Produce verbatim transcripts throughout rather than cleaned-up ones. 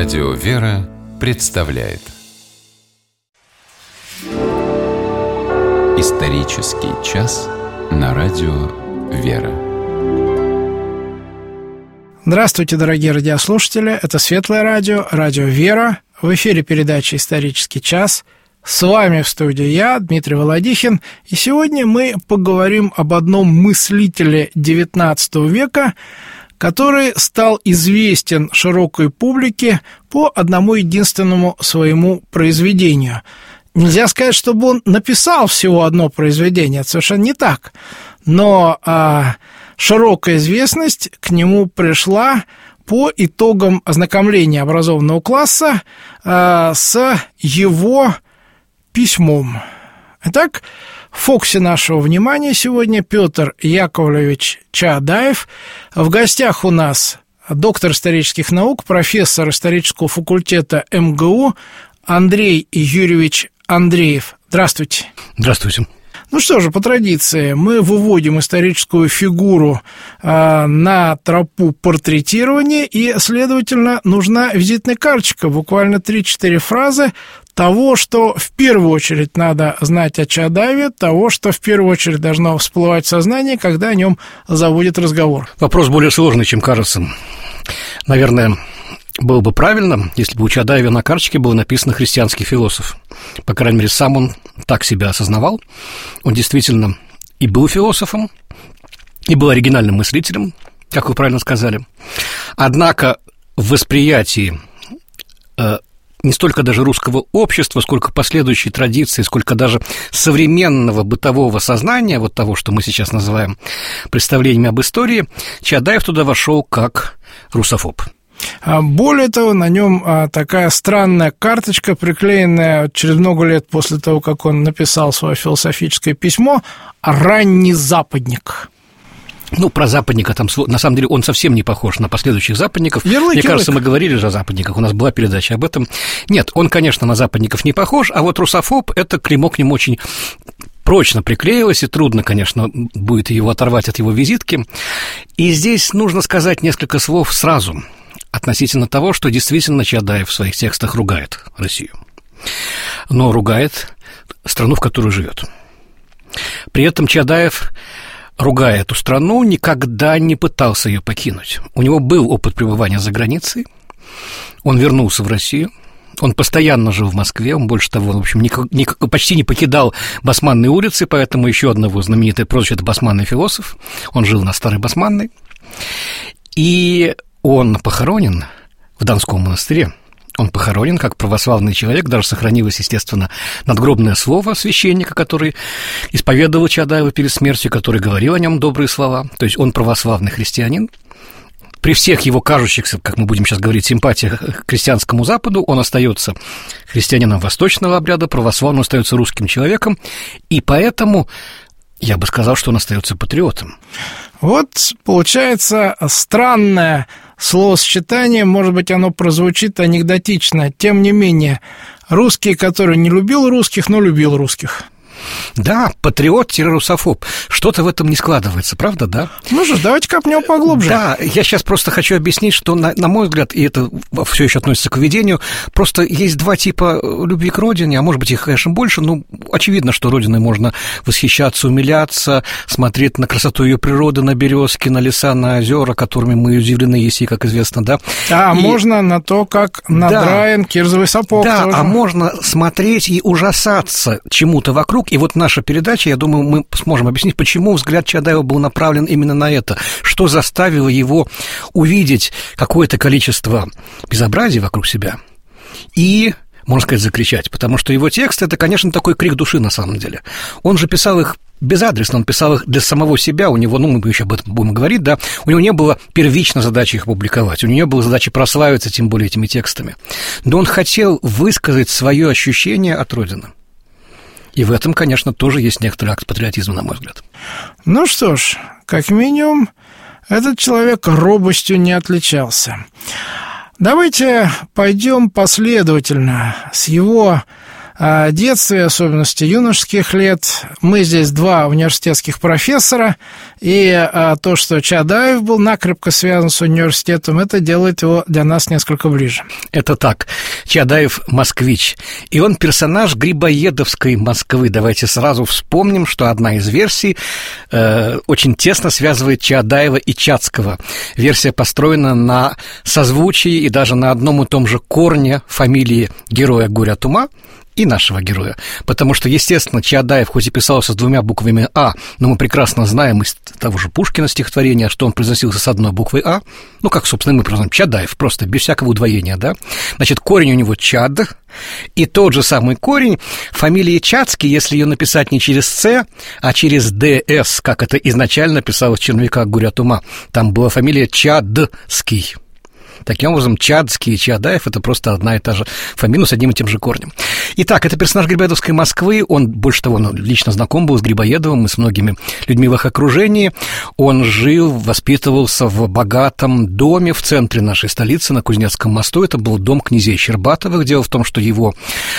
Радио «Вера» представляет Исторический час на Радио «Вера». Здравствуйте, дорогие радиослушатели, это Светлое радио, Радио «Вера». В эфире передача «Исторический час». С вами в студии я, Дмитрий Володихин, и сегодня мы поговорим об одном мыслителе девятнадцатого века, который стал известен широкой публике по одному единственному своему произведению. Нельзя сказать, чтобы он написал всего одно произведение, это совершенно не так, но а, широкая известность к нему пришла по итогам ознакомления образованного класса а, с его письмом. Итак, в фокусе нашего внимания сегодня Петр Яковлевич Чаадаев. В гостях у нас доктор исторических наук, профессор исторического факультета эм гэ у Андрей Юрьевич Андреев. Здравствуйте. Здравствуйте. Ну что же, по традиции, мы выводим историческую фигуру э, на тропу портретирования, и, следовательно, нужна визитная карточка, буквально три-четыре фразы того, что в первую очередь надо знать о Чаадаеве, того, что в первую очередь должно всплывать в сознании, когда о нем заводит разговор. Вопрос более сложный, чем кажется. Наверное, было бы правильно, если бы у Чаадаева на карточке было написано «христианский философ». По крайней мере, сам он так себя осознавал. Он действительно и был философом, и был оригинальным мыслителем, как вы правильно сказали. Однако в восприятии э, не столько даже русского общества, сколько последующей традиции, сколько даже современного бытового сознания, вот того, что мы сейчас называем представлениями об истории, Чаадаев туда вошел как русофоб. Более того, на нем такая странная карточка, приклеенная через много лет после того, как он написал свое философическое письмо, «Ранний западник». Ну, про западника там, на самом деле, он совсем не похож на последующих западников. Ярлык, Мне ярлык. кажется, мы говорили же о западниках, у нас была передача об этом. Нет, он, конечно, на западников не похож, а вот русофоб – это клеймо к нему очень прочно приклеилось, и трудно, конечно, будет его оторвать от его визитки. И здесь нужно сказать несколько слов сразу относительно того, что действительно Чаадаев в своих текстах ругает Россию, но ругает страну, в которой живет. При этом Чаадаев, ругая эту страну, никогда не пытался ее покинуть. У него был опыт пребывания за границей, он вернулся в Россию, он постоянно жил в Москве, он больше того, в общем, никак, никак, почти не покидал Басманной улицы, поэтому еще одного знаменитое прозвище – это Басманный философ, он жил на Старой Басманной, и он похоронен в Донском монастыре. Он похоронен как православный человек. Даже сохранилось, естественно, надгробное слово священника, который исповедовал Чаадаева перед смертью, который говорил о нем добрые слова. То есть он православный христианин. При всех его кажущихся, как мы будем сейчас говорить, симпатиях к христианскому Западу, он остается христианином восточного обряда, православным, остается русским человеком. И поэтому я бы сказал, что он остается патриотом. Вот, получается, странное словосочетание, может быть, оно прозвучит анекдотично, тем не менее, русский, который не любил русских, но любил русских. Да, патриот-русофоб. Что-то в этом не складывается, правда, да? Ну же, давайте копнем поглубже. Да, я сейчас просто хочу объяснить, что, на, на мой взгляд, и это все еще относится к поведению, просто есть два типа любви к родине, а может быть, их, конечно, больше, но очевидно, что родиной можно восхищаться, умиляться, смотреть на красоту ее природы, на березки, на леса, на озера, которыми мы удивлены, если, как известно, да. А и... можно на то, как надраен да. кирзовый сапог. Да, тоже. А можно смотреть и ужасаться чему-то вокруг. И вот наша передача, я думаю, мы сможем объяснить, почему взгляд Чаадаева был направлен именно на это, что заставило его увидеть какое-то количество безобразий вокруг себя и, можно сказать, закричать, потому что его текст – это, конечно, такой крик души на самом деле. Он же писал их безадресно, он писал их для самого себя, у него, ну, мы еще об этом будем говорить, да, у него не было первичной задачи их публиковать, у него не было задачи прославиться, тем более, этими текстами, но он хотел высказать свое ощущение от Родины. И в этом, конечно, тоже есть некоторый акт патриотизма, на мой взгляд. Ну что ж, как минимум, этот человек робостью не отличался. Давайте пойдем последовательно с его детстве, особенности юношеских лет. Мы здесь два университетских профессора, и то, что Чаадаев был накрепко связан с университетом, это делает его для нас несколько ближе. Это так. Чаадаев – москвич, и он персонаж грибоедовской Москвы. Давайте сразу вспомним, что одна из версий э, очень тесно связывает Чаадаева и Чацкого. Версия построена на созвучии и даже на одном и том же корне фамилии героя «Горя от ума» и нашего героя. Потому что, естественно, Чаадаев хоть и писался с двумя буквами «А», но мы прекрасно знаем из того же Пушкина стихотворения, что он произносился с одной буквой «А». Ну, как, собственно, мы произносим Чаадаев, просто без всякого удвоения, да? Значит, корень у него «Чад», и тот же самый корень фамилии Чацкий, если ее написать не через «Ц», а через «ДС», как это изначально писалось в черновиках «Горя от ума». Там была фамилия Чадский. Таким образом, Чацкий и Чаадаев – это просто одна и та же фамилия с одним и тем же корнем. Итак, это персонаж грибоедовской Москвы. Он, больше того, он лично знаком был с Грибоедовым и с многими людьми в их окружении. Он жил, воспитывался в богатом доме в центре нашей столицы, на Кузнецком мосту. Это был дом князей Щербатовых. Дело в том, что его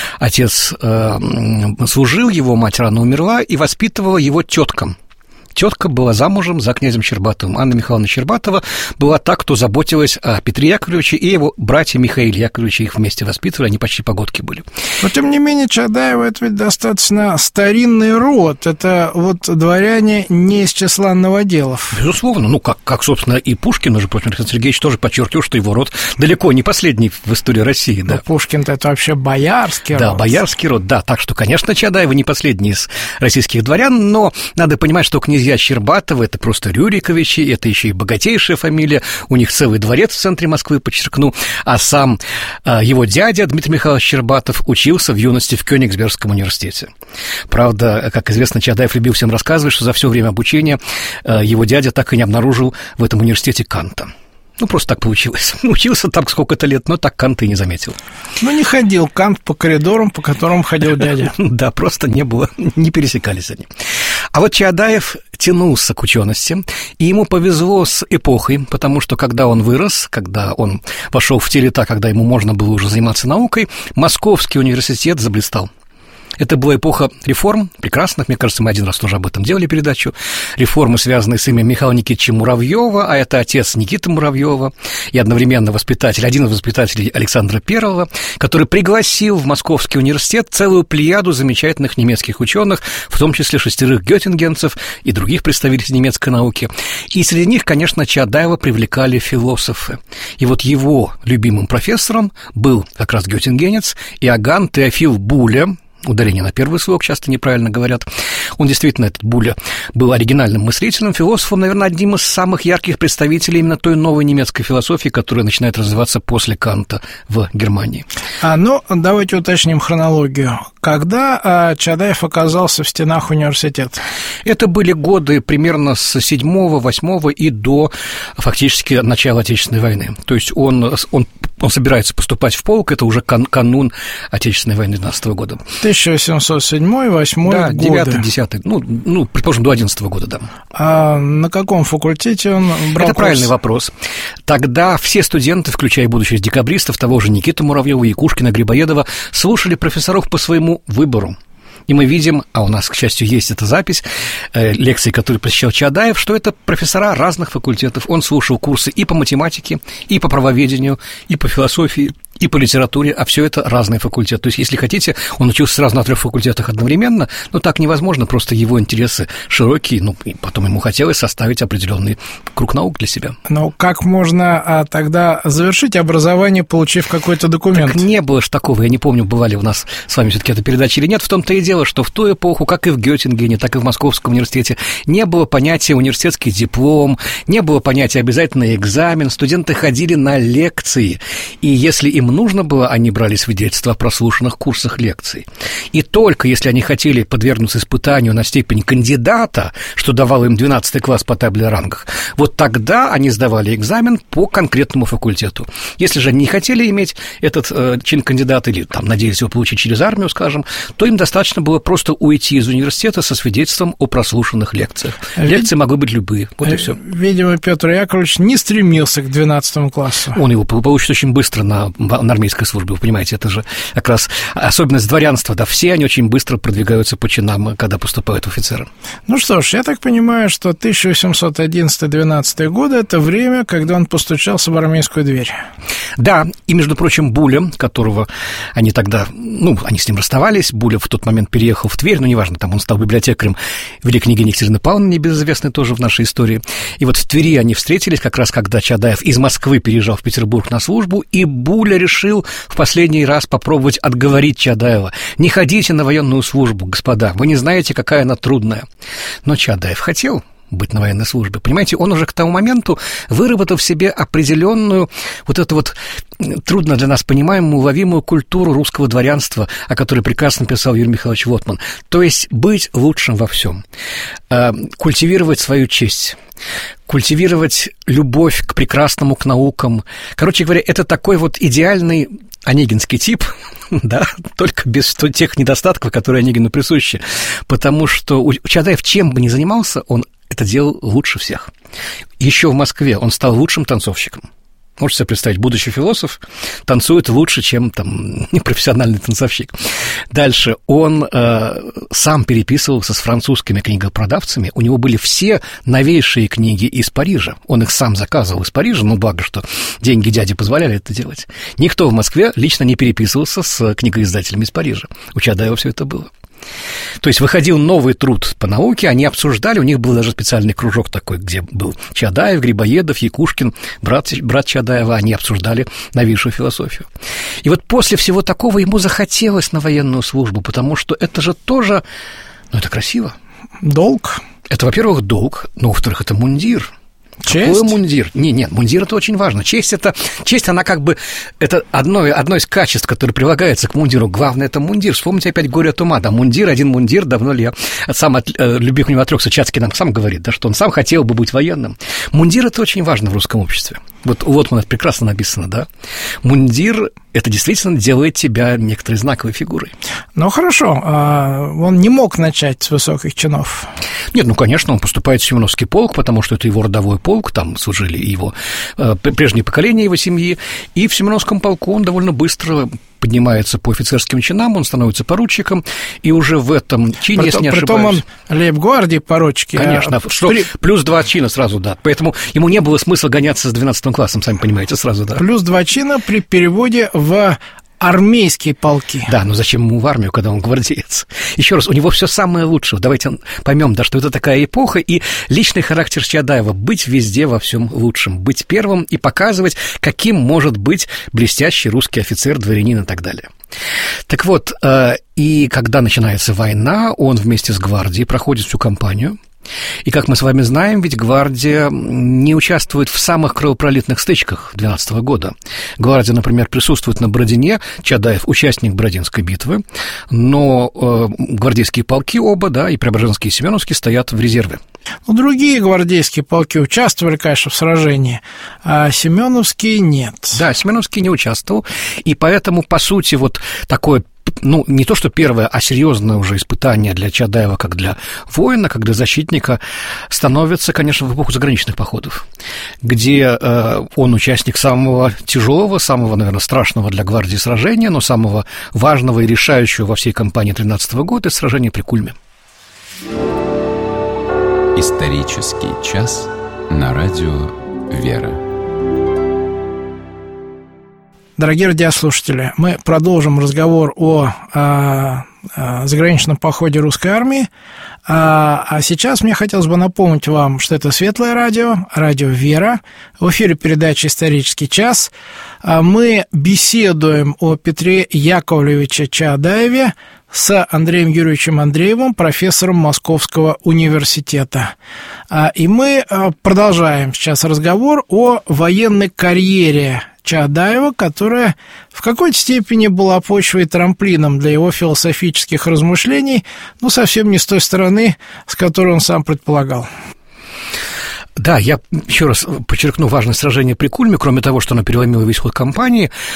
отец э, служил, его мать рано умерла, и воспитывала его тетка. Тетка была замужем за князем Щербатовым. Анна Михайловна Щербатова была та, кто заботилась о Петре Яковлевиче и его братья Михаиле Яковлевиче. Их вместе воспитывали, они почти погодки были. Но, тем не менее, Чаадаева – это ведь достаточно старинный род. Это вот дворяне не из числа новоделов. Безусловно. Ну, как, как собственно, и Пушкин, между прочим, Александр Сергеевич тоже подчеркивал, что его род далеко не последний в истории России. Да. Но Пушкин-то это вообще боярский да, род. Да, боярский род, да. Так что, конечно, Чаадаева не последний из российских дворян, но надо понимать, что князья Щербатовы – это просто Рюриковичи, это еще и богатейшая фамилия, у них целый дворец в центре Москвы, подчеркну, а сам а, его дядя Дмитрий Михайлович Щербатов учился в юности в Кёнигсбергском университете. Правда, как известно, Чаадаев любил всем рассказывать, что за все время обучения а, его дядя так и не обнаружил в этом университете Канта. Ну, просто так получилось. Учился там сколько-то лет, но так Канта и не заметил. Ну, не ходил Кант по коридорам, по которым ходил дядя. Да, просто не было, не пересекались они. А вот Чаадаев тянулся к учености, и ему повезло с эпохой, потому что когда он вырос, когда он вошел в те лета, когда ему можно было уже заниматься наукой, Московский университет заблистал. Это была эпоха реформ, прекрасных, мне кажется, мы один раз тоже об этом делали передачу. Реформы, связанные с именем Михаила Никитича Муравьева, а это отец Никиты Муравьева и одновременно воспитатель, один из воспитателей Александра Первого, который пригласил в Московский университет целую плеяду замечательных немецких ученых, в том числе шестерых геттингенцев и других представителей немецкой науки. И среди них, конечно, Чаадаева привлекали философы. И вот его любимым профессором был как раз геттингенец Иоганн Теофил Буля. Ударение на первый слог часто неправильно говорят. Он действительно, этот Буля, был оригинальным мыслителем, философом, наверное, одним из самых ярких представителей именно той новой немецкой философии, которая начинает развиваться после Канта в Германии. А, ну, давайте уточним хронологию. Когда а, Чаадаев оказался в стенах университета? Это были годы примерно с седьмого, восьмого и до фактически начала Отечественной войны. То есть он, он, он собирается поступать в полк, это уже кан, канун Отечественной войны двенадцатого года. тысяча восемьсот седьмой — восьмой да, годы. девятый, десятый, ну, ну, предположим, до одиннадцатого года, да. А на каком факультете он брал Это курс? правильный вопрос. Тогда все студенты, включая будущих декабристов, того же Никиту Муравьева, Якушкина, Грибоедова, слушали профессоров по своему выбору. И мы видим, а у нас, к счастью, есть эта запись, э, лекции, которые посещал Чаадаев, что это профессора разных факультетов. Он слушал курсы и по математике, и по правоведению, и по философии, и по литературе, а все это разные факультеты. То есть, если хотите, он учился сразу на трех факультетах одновременно, но так невозможно, просто его интересы широкие, ну, и потом ему хотелось составить определенный круг наук для себя. Ну, как можно а, тогда завершить образование, получив какой-то документ? Так не было ж такого, я не помню, бывали у нас с вами все-таки эта передача или нет, в том-то и дело, что в ту эпоху, как и в Геттингене, так и в Московском университете, не было понятия университетский диплом, не было понятия обязательный экзамен, студенты ходили на лекции, и если им нужно было, они брали свидетельства о прослушанных курсах лекций. И только если они хотели подвергнуться испытанию на степень кандидата, что давало им двенадцатый класс по табле о рангах, вот тогда они сдавали экзамен по конкретному факультету. Если же они не хотели иметь этот э, чин кандидата или там надеялись его получить через армию, скажем, то им достаточно было просто уйти из университета со свидетельством о прослушанных лекциях. Вид... Лекции могли быть любые, вот и все. Видимо, Петр Яковлевич не стремился к двенадцатому классу. Он его получит очень быстро на на армейской службе. Вы понимаете, это же как раз особенность дворянства. Да, все они очень быстро продвигаются по чинам, когда поступают в офицеры. Ну что ж, я так понимаю, что тысяча восемьсот одиннадцатый — двенадцатый годы – это время, когда он постучался в армейскую дверь. Да, и, между прочим, Буля, которого они тогда, ну, они с ним расставались, Буля в тот момент переехал в Тверь, ну, неважно, там он стал библиотекарем великой княгини Екатерины Павловны, небезызвестной тоже в нашей истории. И вот в Твери они встретились как раз, когда Чадаев из Москвы переезжал в Петербург на службу, и Буля решил в последний раз попробовать отговорить Чадаева: не ходите на военную службу, господа, вы не знаете, какая она трудная. Но Чадаев хотел быть на военной службе. Понимаете, он уже к тому моменту выработал в себе определенную вот эту вот трудно для нас понимаемую, уловимую культуру русского дворянства, о которой прекрасно писал Юрий Михайлович Вотман. То есть быть лучшим во всем, культивировать свою честь, культивировать любовь к прекрасному, к наукам. Короче говоря, это такой вот идеальный онегинский тип, да, только без тех недостатков, которые Онегину присущи, потому что Чадаев чем бы ни занимался, он это делал лучше всех. Еще в Москве он стал лучшим танцовщиком. Можете себе представить, будущий философ танцует лучше, чем там непрофессиональный танцовщик. Дальше он э, сам переписывался с французскими книгопродавцами. У него были все новейшие книги из Парижа. Он их сам заказывал из Парижа, ну, благо, что деньги дяди позволяли это делать. Никто в Москве лично не переписывался с книгоиздателями из Парижа. У Чадаева все это было. То есть выходил новый труд по науке, они обсуждали, у них был даже специальный кружок такой, где был Чадаев, Грибоедов, Якушкин, брат, брат Чадаева, они обсуждали новейшую философию. И вот после всего такого ему захотелось на военную службу, потому что это же тоже, ну, это красиво. Долг. Это, во-первых, долг, но, во-вторых, это мундир. Честь? Какой мундир? Не, нет, мундир – это очень важно. Честь – это, честь, она как бы, это одно, одно из качеств, которое прилагается к мундиру. Главное – это мундир. Вспомните опять «Горе от ума». Да, мундир, один мундир. Давно ли я сам от э, любви к нему отрёкся, Чацкий нам сам говорит, да, что он сам хотел бы быть военным. Мундир – это очень важно в русском обществе. Вот у Лотмана прекрасно написано, да. Мундир – это действительно делает тебя некоторой знаковой фигурой. Ну, хорошо. Он не мог начать с высоких чинов. Нет, ну, конечно, он поступает в Семеновский полк, потому что это его родовой полк, там служили его прежние поколения его семьи, и в Семеновском полку он довольно быстро поднимается по офицерским чинам, он становится поручиком, и уже в этом чине, если не ошибаюсь... Притом он лейб-гвардии поручики. Конечно, а... что, При... плюс два чина сразу, да. Поэтому ему не было смысла гоняться с двенадцатым классом, сами понимаете, сразу, да. Плюс два чина при переводе в армейские полки. Да, но зачем ему в армию, когда он гвардеец? Еще раз, у него все самое лучшее. Давайте поймем, да, что это такая эпоха, и личный характер Чадаева — быть везде во всем лучшим, быть первым и показывать, каким может быть блестящий русский офицер, дворянин и так далее. Так вот, и когда начинается война, он вместе с гвардией проходит всю кампанию. И, как мы с вами знаем, ведь гвардия не участвует в самых кровопролитных стычках двенадцатого года. Гвардия, например, присутствует на Бородине, Чадаев — участник Бородинской битвы, но э, гвардейские полки оба, да, и Преображенский, и Семеновский стоят в резерве. Ну, другие гвардейские полки участвовали, конечно, в сражении, а Семеновский нет. Да, Семеновский не участвовал, и поэтому, по сути, вот такое, ну, не то что первое, а серьезное уже испытание для Чадаева, как для воина, как для защитника, становится, конечно, в эпоху заграничных походов, где э, он участник самого тяжелого, самого, наверное, страшного для гвардии сражения, но самого важного и решающего во всей кампании тринадцатого года — это сражение при Кульме. Исторический час на радио «Вера». Дорогие радиослушатели, мы продолжим разговор о, о, о заграничном походе русской армии, а, а сейчас мне хотелось бы напомнить вам, что это Светлое радио, радио «Вера», в эфире передача «Исторический час». Мы беседуем о Петре Яковлевиче Чадаеве с Андреем Юрьевичем Андреевым, профессором Московского университета. И мы продолжаем сейчас разговор о военной карьере Чадаева, которая в какой-то степени была почвой и трамплином для его философических размышлений, но совсем не с той стороны, с которой он сам предполагал. Да, я еще раз подчеркну важность сражения при Кульме, кроме того, что оно переломило весь ход кампании.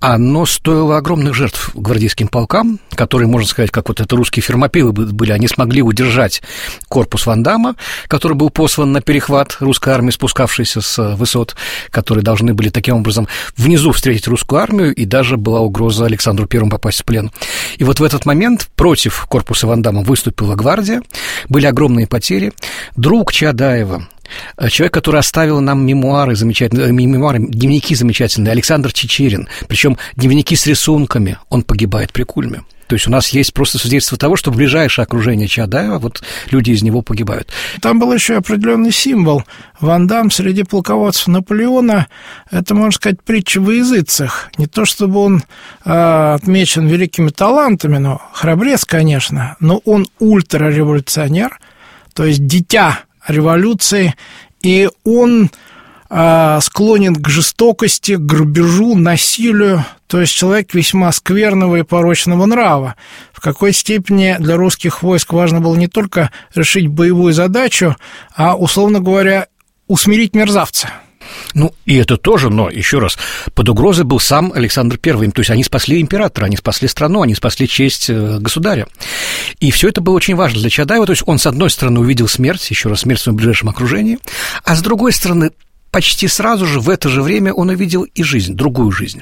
оно стоило огромных жертв гвардейским полкам, которые, можно сказать, как вот это русские фермопилы были, они смогли удержать корпус Ван Дамма, который был послан на перехват русской армии, спускавшейся с высот, которые должны были таким образом внизу встретить русскую армию, и даже была угроза Александру Первому попасть в плен. И вот в этот момент против корпуса Ван Дамма выступила гвардия, были огромные потери. Друг Чаадаева, человек, который оставил нам мемуары замечательные, мемуары, дневники замечательные, Александр Чичерин, причем дневники с рисунками, он погибает при Кульме. То есть у нас есть просто свидетельство того, что в ближайшее окружение Чаадаева вот люди из него погибают. Там был еще определенный символ. Ван Дамм среди полководцев Наполеона, это, можно сказать, притча во языцах. Не то чтобы он э, отмечен великими талантами, но храбрец, конечно, но он ультрареволюционер, то есть дитя революции, и он э, склонен к жестокости, к грабежу, насилию, то есть человек весьма скверного и порочного нрава. В какой степени для русских войск важно было не только решить боевую задачу, а, условно говоря, усмирить мерзавца. Ну, и это тоже, но, еще раз, под угрозой был сам Александр Первый. То есть они спасли императора, они спасли страну, они спасли честь государя. И все это было очень важно для Чаадаева. То есть он, с одной стороны, увидел смерть, еще раз, смерть в своем ближайшем окружении, а с другой стороны, почти сразу же в это же время он увидел и жизнь, другую жизнь.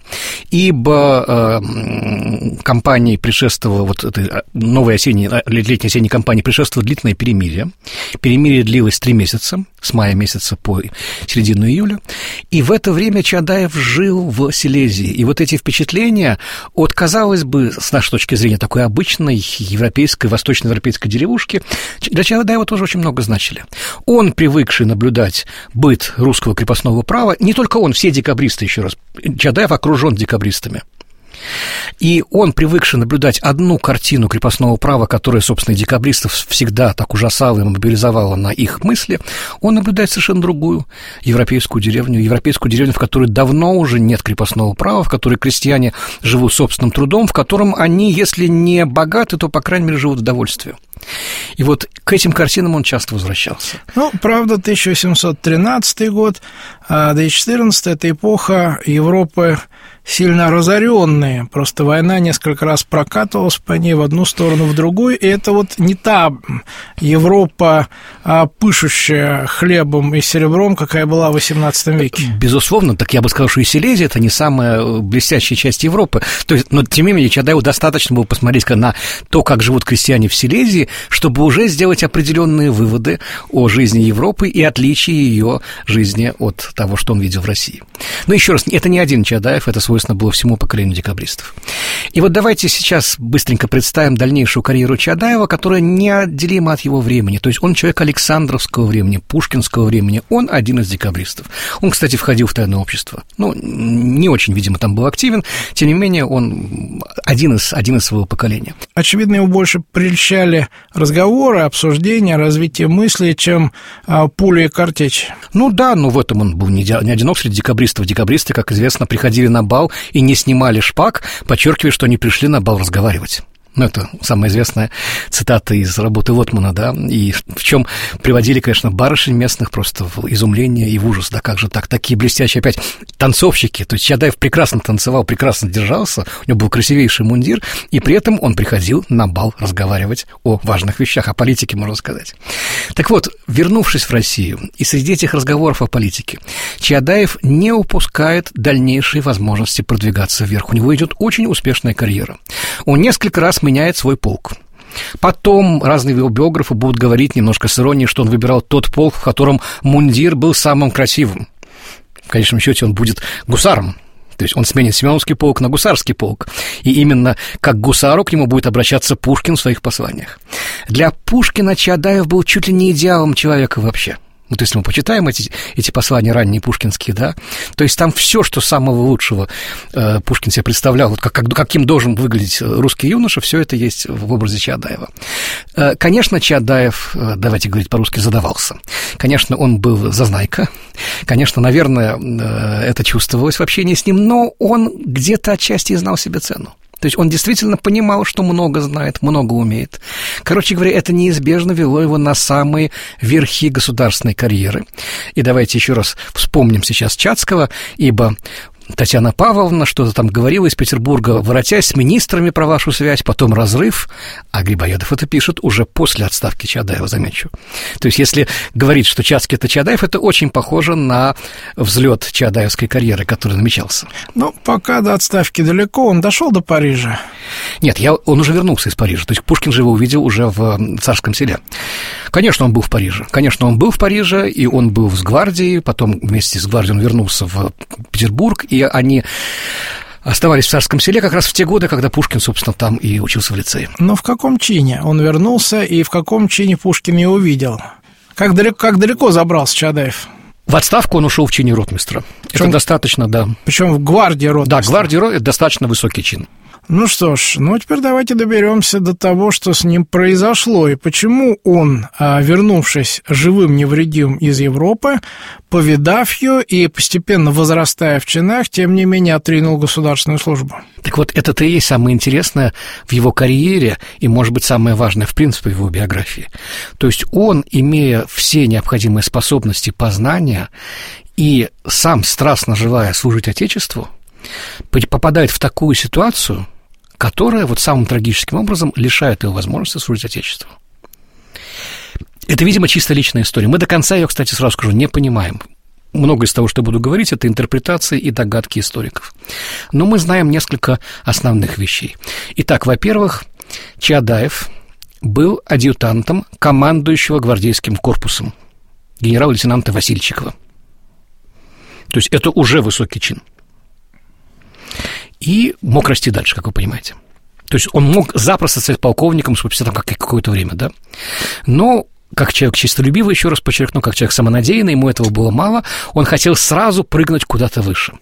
Ибо э, кампании предшествовала, вот этой новой осенней, летней осенней кампании предшествовало длительное перемирие. Перемирие длилось три месяца, с мая месяца по середину июля. И в это время Чаадаев жил в Силезии. И вот эти впечатления от, казалось бы, с нашей точки зрения, такой обычной европейской, восточноевропейской деревушки, для Чаадаева тоже очень много значили. Он, привыкший наблюдать быт русского крепостного права, не только он, все декабристы, еще раз, Чаадаев окружен декабристами. И он, привыкший наблюдать одну картину крепостного права, которая, собственно, декабристов всегда так ужасала и мобилизовала на их мысли, он наблюдает совершенно другую европейскую деревню, европейскую деревню, в которой давно уже нет крепостного права, в которой крестьяне живут собственным трудом, в котором они, если не богаты, то, по крайней мере, живут в удовольствии. И вот к этим картинам он часто возвращался. Ну, правда, тысяча восемьсот тринадцатый год, а две тысячи четырнадцатый – это эпоха Европы сильно разоренные. Просто война несколько раз прокатывалась по ней в одну сторону, в другую. И это вот не та Европа, а пышущая хлебом и серебром, какая была в восемнадцатом веке. Безусловно, так я бы сказал, что и Силезия – это не самая блестящая часть Европы. То есть, но, тем не менее, Чаадаеву достаточно было посмотреть на то, как живут крестьяне в Силезии, чтобы уже сделать определенные выводы о жизни Европы и отличии ее жизни от того, что он видел в России. Но еще раз, это не один Чаадаев, это свойственно было всему поколению декабристов. И вот давайте сейчас быстренько представим дальнейшую карьеру Чаадаева, которая неотделима от его времени. То есть он человек Александровского времени, пушкинского времени, он один из декабристов. Он, кстати, входил в тайное общество. Ну, не очень, видимо, там был активен, тем не менее, он один из, один из своего поколения. Очевидно, его больше прельщали разговоры, обсуждения, развитие мыслей, чем а, пули и картечь. Ну да, но в этом он был не, не одинок среди декабристов. Декабристы, как известно, приходили на бал и не снимали шпаг, подчеркивая, что они пришли на бал разговаривать. Ну, это самая известная цитата из работы Лотмана, да, и в чем приводили, конечно, барышень местных просто в изумление и в ужас, да, как же так, такие блестящие опять танцовщики, то есть Чаадаев прекрасно танцевал, прекрасно держался, у него был красивейший мундир, и при этом он приходил на бал разговаривать о важных вещах, о политике, можно сказать. Так вот, вернувшись в Россию, и среди этих разговоров о политике, Чаадаев не упускает дальнейшие возможности продвигаться вверх, у него идет очень успешная карьера, он несколько раз меняет свой полк. Потом разные его биографы будут говорить немножко с иронией, что он выбирал тот полк, в котором мундир был самым красивым. В конечном счете он будет гусаром. То есть он сменит Семеновский полк на гусарский полк. И именно как к гусару к нему будет обращаться Пушкин в своих посланиях. Для Пушкина Чаадаев был чуть ли не идеалом человека вообще. Вот если мы почитаем эти, эти послания ранние пушкинские, да, то есть там все, что самого лучшего э, Пушкин себе представлял, вот как, как, каким должен выглядеть русский юноша, все это есть в образе Чаадаева. Э, конечно, Чаадаев, э, давайте говорить по-русски, задавался. Конечно, он был зазнайка. Конечно, наверное, э, это чувствовалось в общении с ним, но он где-то отчасти знал себе цену. То есть он действительно понимал, что много знает, много умеет. Короче говоря, это неизбежно вело его на самые верхи государственной карьеры. И давайте еще раз вспомним сейчас Чацкого, ибо Татьяна Павловна что-то там говорила из Петербурга, воротясь с министрами про вашу связь, потом разрыв, а Грибоедов это пишет уже после отставки Чаадаева, замечу. То есть, если говорить, что Чацкий — это Чаадаев, это очень похоже на взлет чаадаевской карьеры, который намечался. Ну, пока до отставки далеко, он дошел до Парижа. Нет, я, он уже вернулся из Парижа, то есть Пушкин же его увидел уже в Царском Селе. Конечно, он был в Париже, конечно, он был в Париже, и он был с гвардией, потом вместе с гвардией он вернулся в Петербург, и они оставались в Царском Селе как раз в те годы, когда Пушкин, собственно, там и учился в лицее. Но в каком чине он вернулся, и в каком чине Пушкин его увидел? Как далеко, как далеко забрался Чаадаев? В отставку он ушел в чине ротмистра. Причем, это достаточно, да. Причем в гвардии ротмистра. Да, гвардии ротмистра — это достаточно высокий чин. Ну что ж, ну теперь давайте доберемся до того, что с ним произошло, и почему он, вернувшись живым невредимым из Европы, повидав ее и постепенно возрастая в чинах, тем не менее отринул государственную службу. Так вот, это-то и есть самое интересное в его карьере и, может быть, самое важное, в принципе, в его биографии. То есть он, имея все необходимые способности познания и сам страстно желая служить Отечеству, попадает в такую ситуацию, которая вот самым трагическим образом лишает его возможности служить Отечеству. Это, видимо, чисто личная история. Мы до конца ее, кстати, сразу скажу, не понимаем. Многое из того, что я буду говорить, это интерпретации и догадки историков. Но мы знаем несколько основных вещей. Итак, во-первых, Чаадаев был адъютантом командующего гвардейским корпусом генерал-лейтенанта Васильчикова. То есть это уже высокий чин. И мог расти дальше, как вы понимаете. То есть он мог запросто стать полковником спустя там какое-то время, да. Но как человек честолюбивый, еще раз подчеркну, как человек самонадеянный, ему этого было мало, он хотел сразу прыгнуть куда-то выше.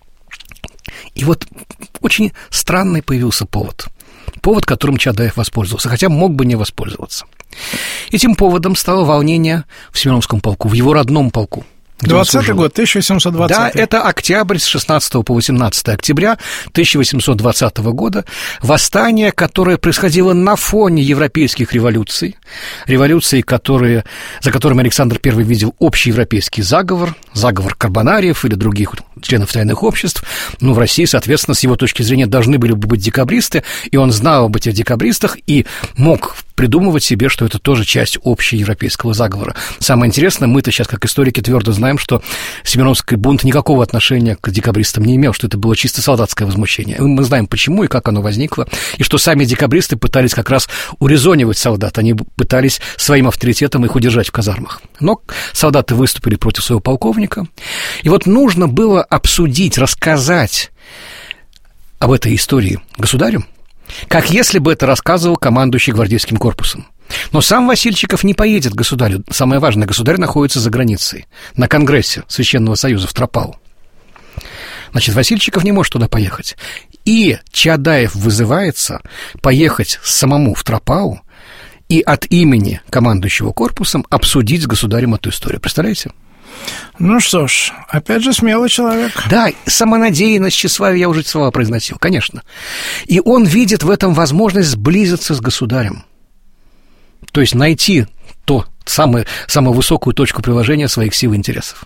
И вот очень странный появился повод. Повод, которым Чаадаев воспользовался, хотя мог бы не воспользоваться. Этим поводом стало волнение в Семеновском полку, в его родном полку. двадцатый год, тысяча восемьсот двадцатый. Да, это октябрь с шестнадцатого по восемнадцатое октября тысяча восемьсот двадцатого года. Восстание, которое происходило на фоне европейских революций. Революции, которые, за которыми Александр Первый видел общеевропейский заговор, заговор карбонариев или других членов тайных обществ. Ну, в России, соответственно, с его точки зрения должны были бы быть декабристы, и он знал об этих декабристах и мог придумывать себе, что это тоже часть общеевропейского заговора. Самое интересное, мы-то сейчас, как историки, твердо знаем, что Семеновский бунт никакого отношения к декабристам не имел, что это было чисто солдатское возмущение. Мы знаем, почему и как оно возникло, и что сами декабристы пытались как раз урезонивать солдат, они пытались своим авторитетом их удержать в казармах. Но солдаты выступили против своего полковника, и вот нужно было обсудить, рассказать об этой истории государю, как если бы это рассказывал командующий гвардейским корпусом. Но сам Васильчиков не поедет к государю. Самое важное, государь находится за границей, на Конгрессе Священного Союза в Тропау. Значит, Васильчиков не может туда поехать. И Чаадаев вызывается поехать самому в Тропау и от имени командующего корпусом обсудить с государем эту историю. Представляете? Ну что ж, опять же смелый человек. Да, самонадеянность, тщеславие, я уже эти слова произносил, конечно. И он видит в этом возможность сблизиться с государем. То есть найти то, самое, самую высокую точку приложения своих сил и интересов.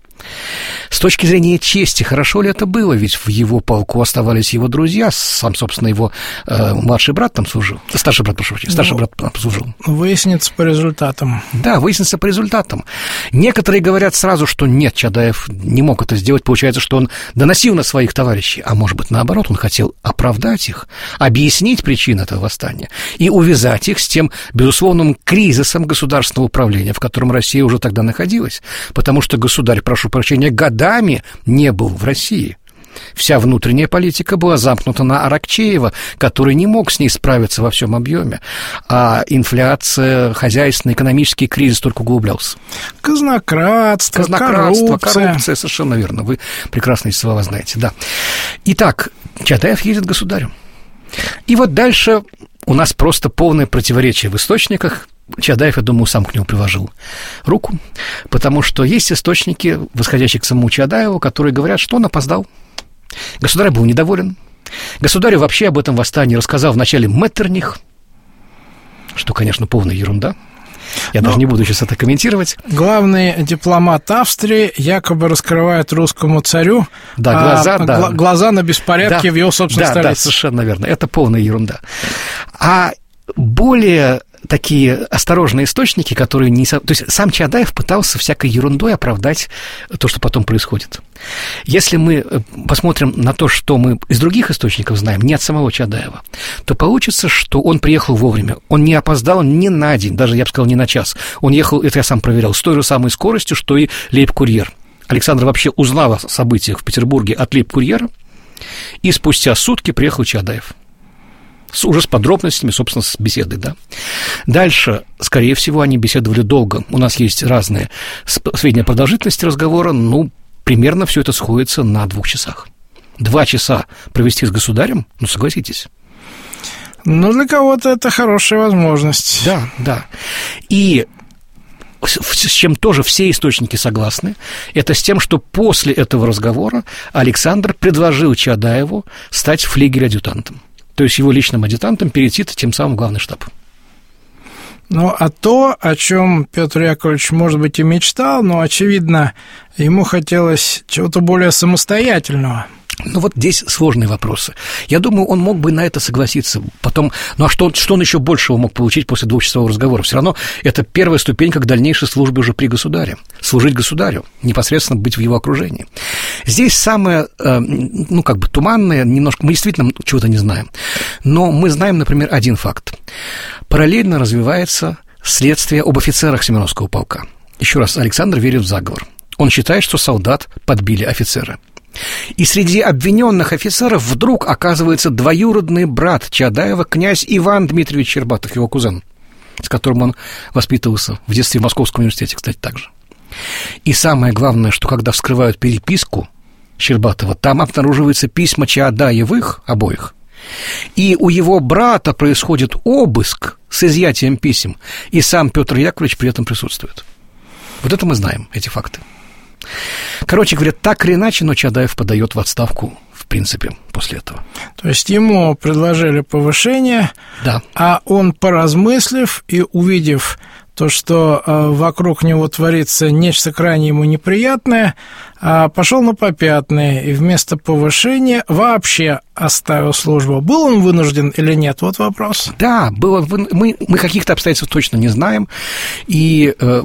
С точки зрения чести, хорошо ли это было? Ведь в его полку оставались его друзья, сам, собственно, его э, младший брат там служил, старший брат, прошу прощения, старший ну, брат там служил. Выяснится по результатам. Да, выяснится по результатам. Некоторые говорят сразу, что нет, Чаадаев не мог это сделать, получается, что он доносил на своих товарищей, а может быть, наоборот, он хотел оправдать их, объяснить причины этого восстания и увязать их с тем, безусловным кризисом государственного управления, в котором Россия уже тогда находилась, потому что государь, прошу прощения, годами не был в России. Вся внутренняя политика была замкнута на Аракчеева, который не мог с ней справиться во всем объеме, а инфляция, хозяйственно-экономический кризис только углублялся. Казнократство, Казнократство, коррупция. коррупция, совершенно верно. Вы прекрасно эти слова знаете, да. Итак, Чаадаев едет к государю. И вот дальше у нас просто полное противоречие в источниках. Чаадаев, я думаю, сам к нему приложил руку, потому что есть источники, восходящие к самому Чаадаеву, которые говорят, что он опоздал. Государь был недоволен. Государю вообще об этом восстании рассказал вначале Меттерних, что, конечно, полная ерунда. Я Но даже не буду сейчас это комментировать. Главный дипломат Австрии якобы раскрывает русскому царю да, глаза, а, да. гла- глаза на беспорядки да, в его собственной да, столице. Да, совершенно верно. Это полная ерунда. А более такие осторожные источники, которые не... То есть сам Чаадаев пытался всякой ерундой оправдать то, что потом происходит. Если мы посмотрим на то, что мы из других источников знаем, не от самого Чаадаева, то получится, что он приехал вовремя. Он не опоздал ни на день, даже, я бы сказал, ни на час. Он ехал, это я сам проверял, с той же самой скоростью, что и лейб-курьер. Александр вообще узнал о событиях в Петербурге от лейб-курьера, и спустя сутки приехал Чаадаев. С, уже с подробностями, собственно, с беседой, да. Дальше, скорее всего, они беседовали долго. У нас есть разные сведения о продолжительности разговора, ну, примерно все это сходится на двух часах. Два часа провести с государем, ну, согласитесь. Ну, для кого-то это хорошая возможность. Да, да. И с чем тоже все источники согласны, это с тем, что после этого разговора Александр предложил Чаадаеву стать флигель-адъютантом. То есть его личным адъютантом перейти тем самым в главный штаб. Ну, а то, о чем Петр Яковлевич, может быть, и мечтал, но, очевидно, ему хотелось чего-то более самостоятельного. Ну, вот здесь сложные вопросы. Я думаю, он мог бы на это согласиться. Потом, ну, а что, что он еще большего мог получить после двухчасового разговора? Все равно это первая ступенька к дальнейшей службе уже при государе. Служить государю, непосредственно быть в его окружении. Здесь самое, ну, как бы туманное, немножко, мы действительно чего-то не знаем. Но мы знаем, например, один факт. Параллельно развивается следствие об офицерах Семеновского полка. Еще раз, Александр верит в заговор. Он считает, что солдат подбили офицеры. И среди обвиненных офицеров вдруг оказывается двоюродный брат Чаадаева, князь Иван Дмитриевич Щербатов, его кузен, с которым он воспитывался в детстве в Московском университете, кстати, также. И самое главное, что когда вскрывают переписку Щербатова, там обнаруживаются письма Чаадаевых обоих, и у его брата происходит обыск с изъятием писем, и сам Петр Яковлевич при этом присутствует. Вот это мы знаем, эти факты. Короче говоря, так или иначе, но Чаадаев подает в отставку, в принципе, после этого. То есть ему предложили повышение, да. А он, поразмыслив и увидев то, что э, вокруг него творится нечто крайне ему неприятное, э, пошел на попятные и вместо повышения вообще оставил службу. Был он вынужден или нет? Вот вопрос. Да, был он, мы, мы каких-то обстоятельств точно не знаем, и э,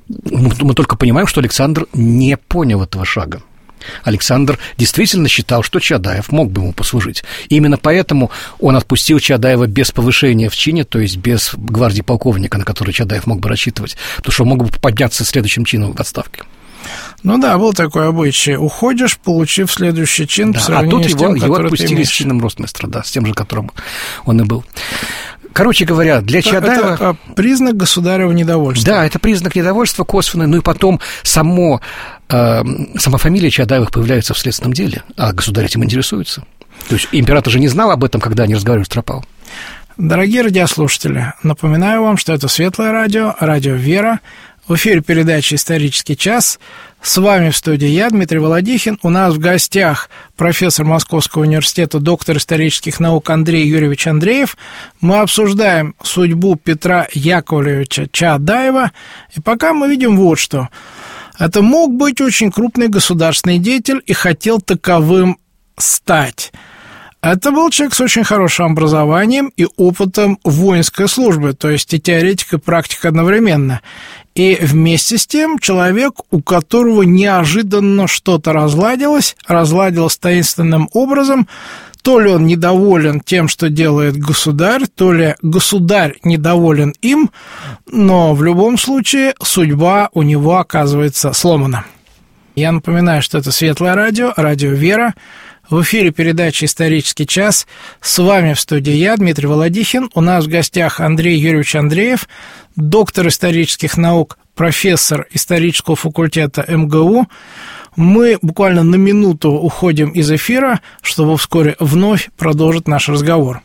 мы только понимаем, что Александр не понял этого шага. Александр действительно считал, что Чаадаев мог бы ему послужить. И именно поэтому он отпустил Чаадаева без повышения в чине, то есть без гвардии полковника, на который Чаадаев мог бы рассчитывать, потому что он мог бы подняться следующим чином в отставке. Ну да, был такой обычай. Уходишь, получив следующий чин, да, по сравнению а тут с его, тем, его отпустили с чином ротмистра, да, с тем же, которым он и был. Короче говоря, для это, Чаадаева... Это признак государева недовольства. Да, это признак недовольства косвенный, ну и потом само, э, сама фамилия Чаадаевых появляется в следственном деле, а государь этим интересуется. То есть император же не знал об этом, когда они разговаривали с Тропалом. Дорогие радиослушатели, напоминаю вам, что это Светлое радио, радио «Вера». В эфире передача «Исторический час». С вами в студии я, Дмитрий Володихин. У нас в гостях профессор Московского университета, доктор исторических наук Андрей Юрьевич Андреев. Мы обсуждаем судьбу Петра Яковлевича Чаадаева. И пока мы видим вот что. Это мог быть очень крупный государственный деятель и хотел таковым стать. Это был человек с очень хорошим образованием и опытом воинской службы, то есть и теоретика, и практика одновременно. И вместе с тем человек, у которого неожиданно что-то разладилось, разладилось таинственным образом. То ли он недоволен тем, что делает государь, то ли государь недоволен им, но в любом случае судьба у него оказывается сломана. Я напоминаю, что это Светлое радио, радио «Вера». В эфире передача «Исторический час». С вами в студии я, Дмитрий Володихин. У нас в гостях Андрей Юрьевич Андреев, доктор исторических наук, профессор исторического факультета эм гэ у. Мы буквально на минуту уходим из эфира, чтобы вскоре вновь продолжить наш разговор.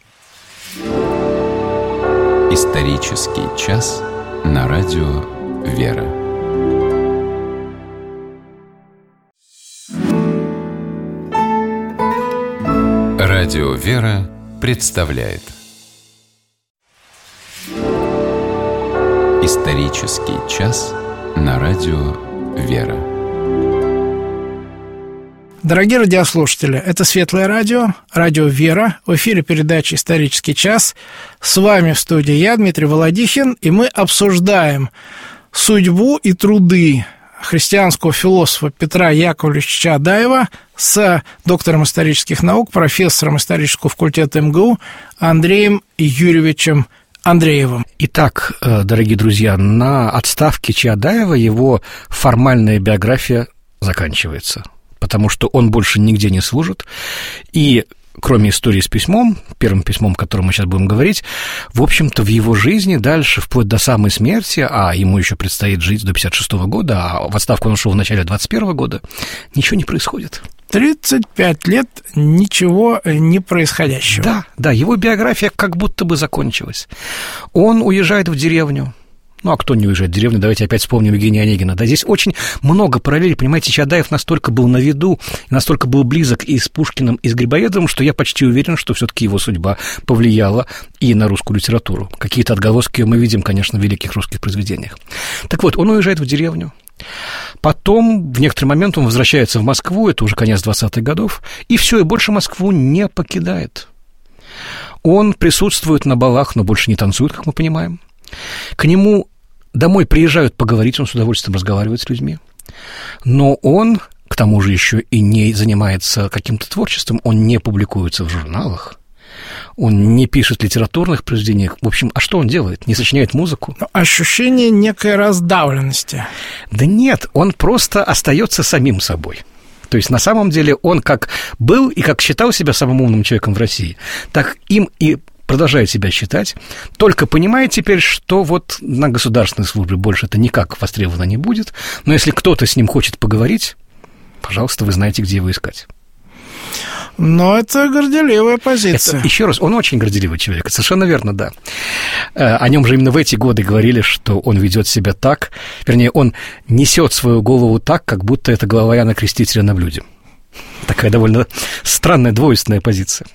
«Исторический час» на радио «Вера». Радио «Вера» представляет Исторический час на радио «Вера». Дорогие радиослушатели, это Светлое радио, радио «Вера». В эфире передача «Исторический час». С вами в студии я, Дмитрий Володихин, и мы обсуждаем судьбу и труды христианского философа Петра Яковлевича Чаадаева с доктором исторических наук, профессором исторического факультета эм гэ у Андреем Юрьевичем Андреевым. Итак, дорогие друзья, на отставке Чаадаева его формальная биография заканчивается, потому что он больше нигде не служит, и кроме истории с письмом, первым письмом, о котором мы сейчас будем говорить, в общем-то, в его жизни дальше, вплоть до самой смерти, а ему еще предстоит жить до пятьдесят шестого года, а в отставку он ушел в начале двадцать первого года, ничего не происходит. тридцать пять лет ничего не происходящего. Да, да, его биография как будто бы закончилась. Он уезжает в деревню. Ну, а кто не уезжает в деревню? Давайте опять вспомним Евгения Онегина. Да, здесь очень много параллелей. Понимаете, Чаадаев настолько был на виду, настолько был близок и с Пушкиным, и с Грибоедовым, что я почти уверен, что все-таки его судьба повлияла и на русскую литературу. Какие-то отголоски мы видим, конечно, в великих русских произведениях. Так вот, он уезжает в деревню. Потом, в некоторый момент, он возвращается в Москву, это уже конец двадцатых годов, и все, и больше Москву не покидает. Он присутствует на балах, но больше не танцует, как мы понимаем. К нему домой приезжают поговорить, он с удовольствием разговаривает с людьми. Но он, к тому же, еще и не занимается каким-то творчеством, он не публикуется в журналах, он не пишет литературных произведений. В общем, а что он делает? Не сочиняет музыку? Ощущение некой раздавленности. Да нет, он просто остается самим собой. То есть, на самом деле, он как был и как считал себя самым умным человеком в России, так им и продолжает себя считать, только понимает теперь, что вот на государственной службе больше это никак востребовано не будет, но если кто-то с ним хочет поговорить, пожалуйста, вы знаете, где его искать. Но это горделивая позиция. Это, еще раз, он очень горделивый человек, это совершенно верно, да. О нем же именно в эти годы говорили, что он ведет себя так, вернее, он несет свою голову так, как будто это голова Иоанна Крестителя на блюде. Такая довольно странная, двойственная позиция.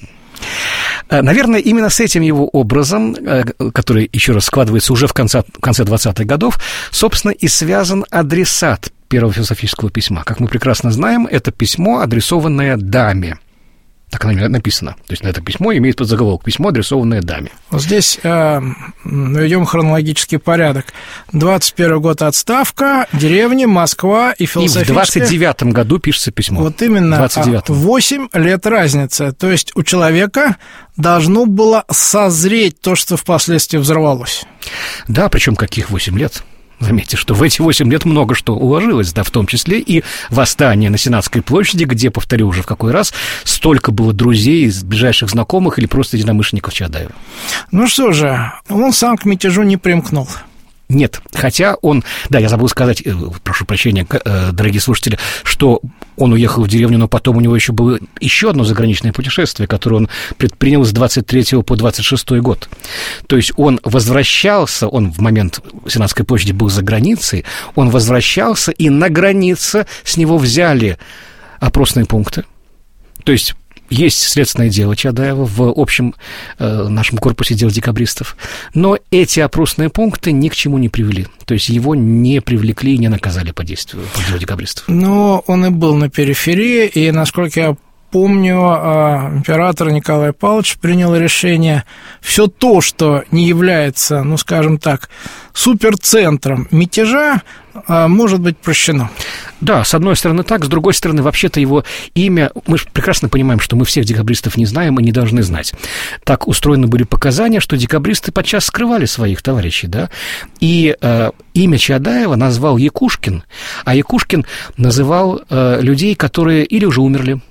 Наверное, именно с этим его образом, который, еще раз, складывается уже в конце, в конце двадцатых годов, собственно, и связан адресат первого философического письма. Как мы прекрасно знаем, это письмо, адресованное даме. Так оно написано. То есть, это письмо имеет подзаголовок «Письмо, адресованное даме». Вот здесь э, наведем хронологический порядок. двадцать первый год отставка, деревня, Москва и философическая... И в двадцать девятом году пишется письмо. Вот именно, восемь лет разница. То есть, у человека должно было созреть то, что впоследствии взорвалось. Да, причем каких восемь лет? Заметьте, что в эти восемь лет много что уложилось, да, в том числе и восстание на Сенатской площади, где, повторю уже в какой раз, столько было друзей, ближайших знакомых или просто единомышленников Чаадаева. Ну что же, он сам к мятежу не примкнул. Нет, хотя он... Да, я забыл сказать, прошу прощения, дорогие слушатели, что он уехал в деревню, но потом у него еще было еще одно заграничное путешествие, которое он предпринял с двадцать третьего по двадцать шестой год. То есть он возвращался, он в момент Сенатской площади был за границей, он возвращался, и на границе с него взяли опросные пункты. То есть... Есть следственное дело Чаадаева в общем э, нашем корпусе дел декабристов, но эти опросные пункты ни к чему не привели. То есть его не привлекли и не наказали по действию по делу декабристов. Но он и был на периферии, и, насколько я помню, император Николай Павлович принял решение все то, что не является, ну, скажем так, суперцентром мятежа, может быть прощено. Да, с одной стороны так, с другой стороны, вообще-то его имя, мы же прекрасно понимаем, что мы всех декабристов не знаем и не должны знать. Так устроены были показания, что декабристы подчас скрывали своих товарищей, да, и э, имя Чаадаева назвал Якушкин, а Якушкин называл э, людей, которые или уже умерли,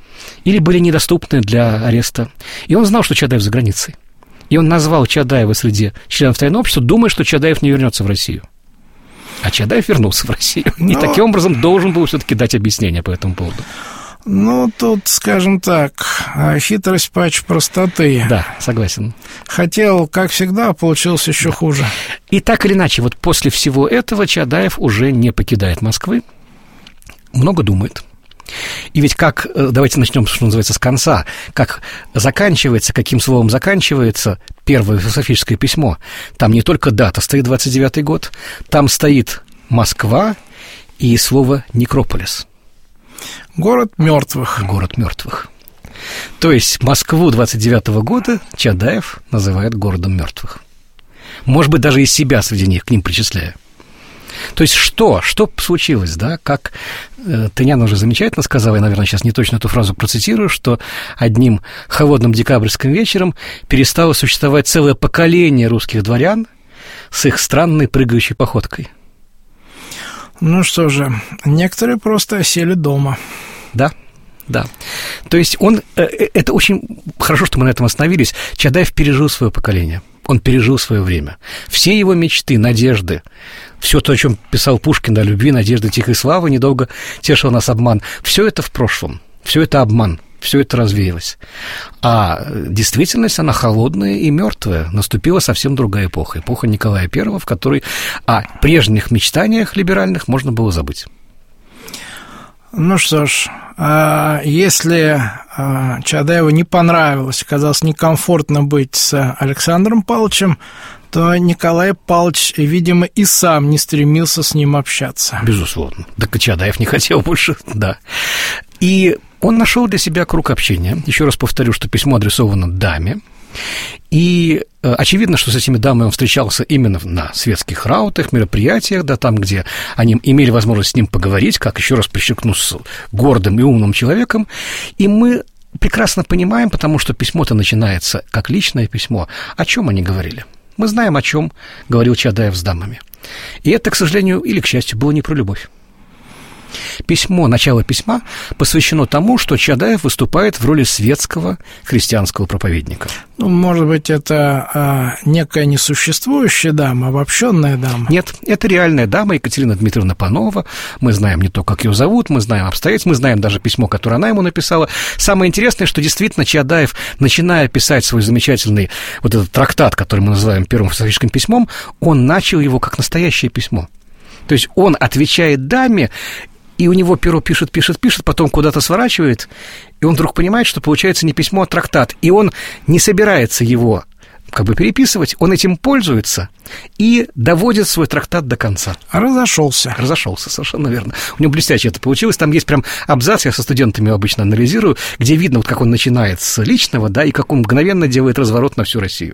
или были недоступны для ареста. И он знал, что Чаадаев за границей. И он назвал Чаадаева среди членов тайного общества, думая, что Чаадаев не вернется в Россию. А Чаадаев вернулся в Россию. Но... И таким образом должен был все-таки дать объяснение по этому поводу. Ну, тут, скажем так, хитрость паче простоты. Да, согласен. Хотел, как всегда, а получилось еще да. хуже. И так или иначе, вот после всего этого Чаадаев уже не покидает Москвы, много думает. И ведь как, давайте начнем, что называется, с конца, как заканчивается, каким словом заканчивается первое философическое письмо. Там не только дата стоит двадцать девятый год, там стоит Москва и слово «некрополис». Город мертвых. Город мертвых. То есть Москву двадцать девятого года Чадаев называет городом мертвых. Может быть, даже и себя среди них к ним причисляя. То есть что? Что случилось, да? Как э, Тынян уже замечательно сказал, я, наверное, сейчас не точно эту фразу процитирую, что одним холодным декабрьским вечером перестало существовать целое поколение русских дворян с их странной прыгающей походкой. Ну что же, некоторые просто осели дома. Да, да. То есть он... Э, это очень хорошо, что мы на этом остановились. Чадаев пережил свое поколение. Он пережил свое время. Все его мечты, надежды, все то, о чем писал Пушкин, о любви, надежды, тихой славы, недолго тешил нас обман. Все это в прошлом, все это обман, все это развеялось. А действительность, она холодная и мертвая. Наступила совсем другая эпоха. Эпоха Николая Первого, в которой о прежних мечтаниях либеральных можно было забыть. Ну что ж, если Чадаеву не понравилось, казалось некомфортно быть с Александром Павловичем, то Николай Павлович, видимо, и сам не стремился с ним общаться. Безусловно. Так Чадаев не хотел больше, да. И он нашел для себя круг общения. Еще раз повторю, что письмо адресовано даме. И э, очевидно, что с этими дамами он встречался именно на светских раутах, мероприятиях, да, там, где они имели возможность с ним поговорить, как, еще раз подчеркну, с гордым и умным человеком. И мы прекрасно понимаем, потому что письмо-то начинается как личное письмо, о чем они говорили. Мы знаем, о чем говорил Чадаев с дамами. И это, к сожалению, или к счастью, было не про любовь. Письмо, начало письма посвящено тому, что Чадаев выступает в роли светского христианского проповедника. Ну, может быть, это а, некая несуществующая дама, обобщенная дама? Нет, это реальная дама Екатерина Дмитриевна Панова. Мы знаем не то, как ее зовут, мы знаем обстоятельства, мы знаем даже письмо, которое она ему написала. Самое интересное, что действительно Чадаев, начиная писать свой замечательный вот этот трактат, который мы называем первым философическим письмом, он начал его как настоящее письмо. То есть он отвечает даме, и у него перо пишет, пишет, пишет, потом куда-то сворачивает, и он вдруг понимает, что получается не письмо, а трактат. И он не собирается его как бы переписывать, он этим пользуется и доводит свой трактат до конца. Разошелся. Разошелся, совершенно верно. У него блестяще это получилось. Там есть прям абзац, я со студентами обычно анализирую, где видно, вот как он начинает с личного, да, и как он мгновенно делает разворот на всю Россию.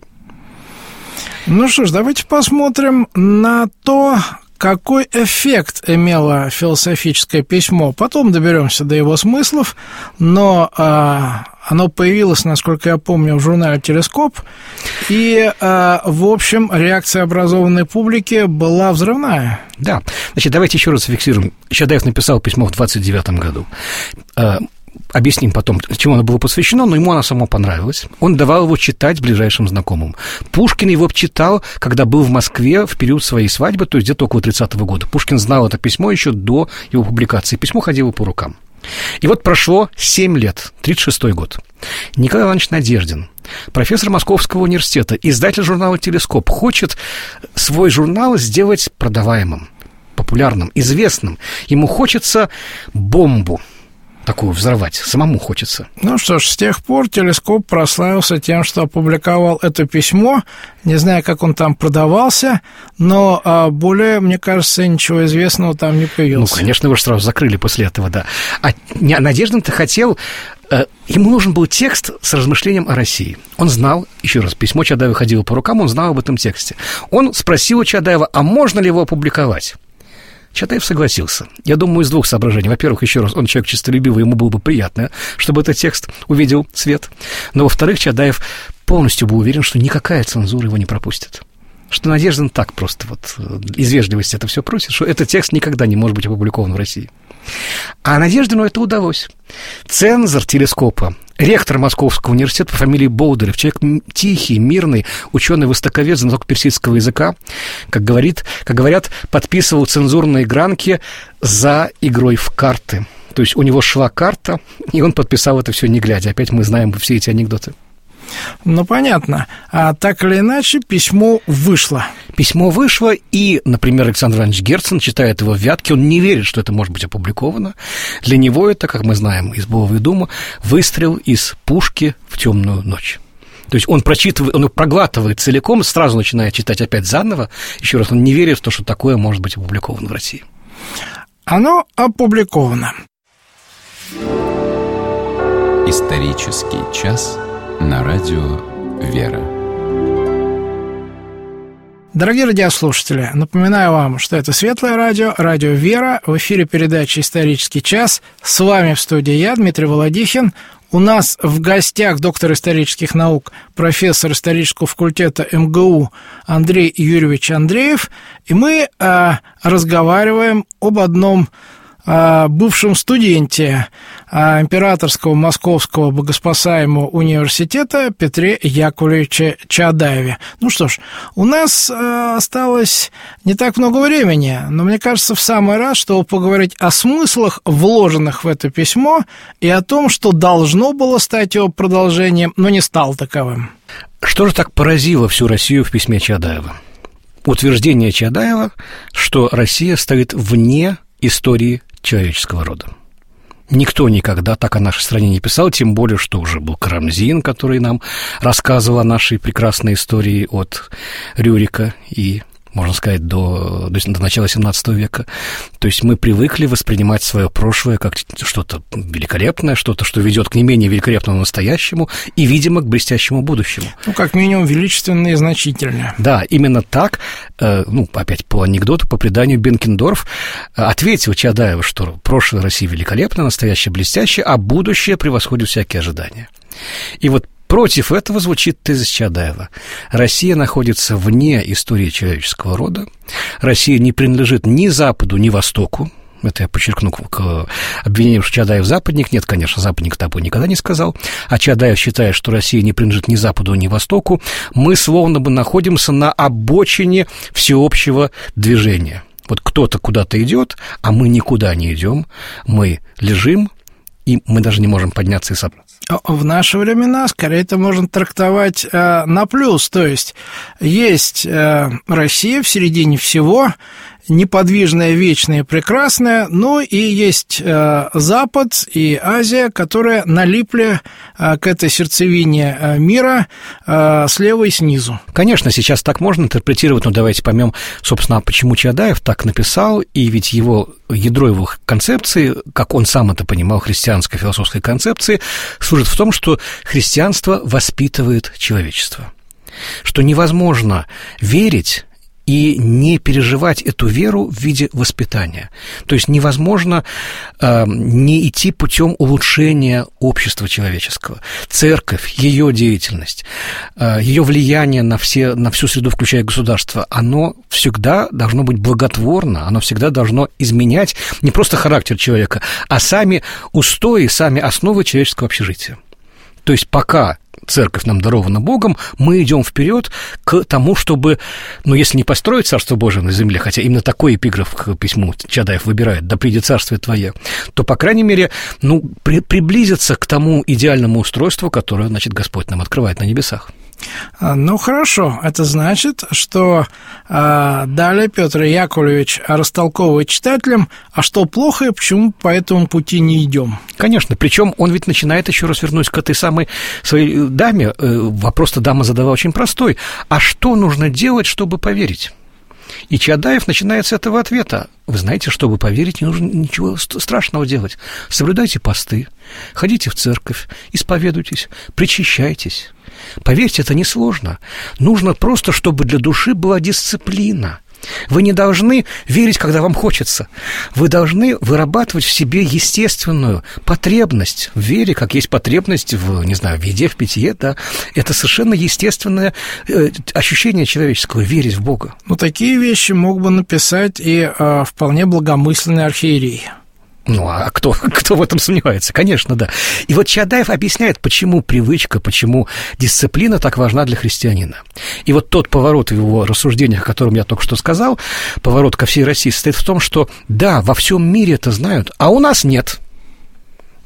Ну что ж, давайте посмотрим на то, какой эффект имело философическое письмо. Потом доберемся до его смыслов, но а, оно появилось, насколько я помню, в журнале «Телескоп», и, а, в общем, реакция образованной публики была взрывная. Да, значит, давайте еще раз зафиксируем. Чадаев написал письмо в двадцать девятом году. Объясним потом, чему оно было посвящено, но ему оно само понравилось. Он давал его читать ближайшим знакомым. Пушкин его читал, когда был в Москве в период своей свадьбы, то есть где-то около тридцатого года. Пушкин знал это письмо еще до его публикации. Письмо ходило по рукам. И вот прошло семь лет, тридцать шестой год. Николай Иванович Надеждин, профессор Московского университета, издатель журнала «Телескоп», хочет свой журнал сделать продаваемым, популярным, известным. Ему хочется бомбу такую взорвать, самому хочется. Ну что ж, с тех пор «Телескоп» прославился тем, что опубликовал это письмо. Не знаю, как он там продавался, но а, более, мне кажется, ничего известного там не появилось. Ну, конечно, его же сразу закрыли после этого, да. А Надеждин-то хотел... Э, ему нужен был текст с размышлением о России. Он знал, еще раз, письмо Чадаева ходило по рукам, он знал об этом тексте. Он спросил у Чадаева, а можно ли его опубликовать? Чадаев согласился. Я думаю, из двух соображений. Во-первых, еще раз, он человек честолюбивый, ему было бы приятно, чтобы этот текст увидел свет. Но, во-вторых, Чадаев полностью был уверен, что никакая цензура его не пропустит. Что Надеждин так просто вот из вежливости это все просит, что этот текст никогда не может быть опубликован в России. А Надеждину это удалось. Цензор «Телескопа», ректор Московского университета по фамилии Болдырев, человек тихий, мирный, ученый-востоковед, знаток персидского языка, как, говорит, как говорят, подписывал цензурные гранки за игрой в карты. То есть у него шла карта, и он подписал это все не глядя. Опять мы знаем все эти анекдоты. Ну, понятно. А так или иначе, письмо вышло. Письмо вышло, и, например, Александр Иванович Герцен читает его в Вятке, он не верит, что это может быть опубликовано. Для него это, как мы знаем из Бога и Дума, выстрел из пушки в темную ночь. То есть он прочитывает, он проглатывает целиком, сразу начинает читать опять заново. Еще раз, он не верит в то, что такое может быть опубликовано в России. Оно опубликовано. Исторический час на радио «Вера». Дорогие радиослушатели, напоминаю вам, что это Светлое радио, радио «Вера». В эфире передача «Исторический час». С вами в студии я, Дмитрий Володихин. У нас в гостях доктор исторических наук, профессор исторического факультета эм гэ у Андрей Юрьевич Андреев. И мы а, разговариваем об одном а, бывшем студенте а, Императорского Московского Богоспасаемого университета Петре Яковлевиче Чаадаеве. Ну что ж, у нас а, осталось не так много времени, но мне кажется, в самый раз, чтобы поговорить о смыслах, вложенных в это письмо, и о том, что должно было стать его продолжением, но не стало таковым. Что же так поразило всю Россию в письме Чаадаева? Утверждение Чаадаева, что Россия стоит вне истории человеческого рода. Никто никогда так о нашей стране не писал, тем более, что уже был Карамзин, который нам рассказывал о нашей прекрасной истории от Рюрика и, можно сказать, до, до начала семнадцатого века. То есть мы привыкли воспринимать свое прошлое как что-то великолепное, что-то, что ведет к не менее великолепному настоящему и, видимо, к блестящему будущему. Ну, как минимум, величественно и значительно. Да, именно так, э, ну, опять по анекдоту, по преданию, Бенкендорф ответил Чаадаеву, что прошлое России великолепно, настоящее блестящее, а будущее превосходит всякие ожидания. И вот против этого звучит тезис Чаадаева. Россия находится вне истории человеческого рода. Россия не принадлежит ни Западу, ни Востоку. Это я подчеркну к обвинению, что Чаадаев западник. Нет, конечно, западник такой никогда не сказал. А Чаадаев считает, что Россия не принадлежит ни Западу, ни Востоку. Мы словно бы находимся на обочине всеобщего движения. Вот кто-то куда-то идет, а мы никуда не идем. Мы лежим, и мы даже не можем подняться и собраться. В наши времена, скорее, это можно трактовать э, на плюс. То есть есть э, Россия в середине всего, неподвижная, вечная, прекрасная, ну и есть э, Запад и Азия, которые налипли э, к этой сердцевине э, мира э, слева и снизу. Конечно, сейчас так можно интерпретировать, но давайте поймем, собственно, почему Чаадаев так написал, и ведь его ядро его концепции, как он сам это понимал, христианской философской концепции, служит в том, что христианство воспитывает человечество, что невозможно верить и не переживать эту веру в виде воспитания. То есть невозможно э, не идти путем улучшения общества человеческого. Церковь, ее деятельность, э, ее влияние на, все, на всю среду, включая государство, оно всегда должно быть благотворно, оно всегда должно изменять не просто характер человека, а сами устои, сами основы человеческого общежития. То есть пока церковь нам дарована Богом, мы идем вперед к тому, чтобы, ну, если не построить Царство Божие на земле, хотя именно такой эпиграф к письму Чаадаев выбирает, «Да придет Царствие Твое», то, по крайней мере, ну, при, приблизиться к тому идеальному устройству, которое, значит, Господь нам открывает на небесах. Ну, хорошо. Это значит, что а, далее Петр Яковлевич растолковывает читателям, а что плохо и почему по этому пути не идем. Конечно. Причем он ведь начинает, еще раз вернусь к этой самой своей даме, вопрос-то дама задавала очень простой. А что нужно делать, чтобы поверить? И Чаадаев начинает с этого ответа. Вы знаете, чтобы поверить, не нужно ничего страшного делать. Соблюдайте посты, ходите в церковь, исповедуйтесь, причащайтесь. Поверьте, это несложно. Нужно просто, чтобы для души была дисциплина. Вы не должны верить, когда вам хочется. Вы должны вырабатывать в себе естественную потребность в вере, как есть потребность в, не знаю, в еде, в питье, да. Это совершенно естественное э, ощущение человеческого, верить в Бога. Ну, такие вещи мог бы написать и э, вполне благомысленный архиерей. Ну, а кто, кто в этом сомневается? Конечно, да. И вот Чаадаев объясняет, почему привычка, почему дисциплина так важна для христианина. И вот тот поворот в его рассуждениях, о котором я только что сказал, поворот ко всей России, состоит в том, что да, во всем мире это знают, а у нас нет.